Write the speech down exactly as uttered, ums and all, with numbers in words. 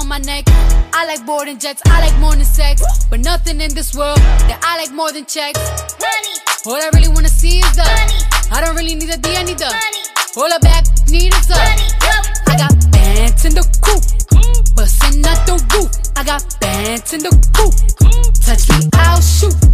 on my neck. I like boarding jets, I like more than sex, but nothing in this world that I like more than checks. Money. All I really wanna see is the money. I don't really need a D, I need the money. All I back need is the money. I got bands in the coop, bustin' out the roof. I got bands in the coop. Touch me, I'll shoot.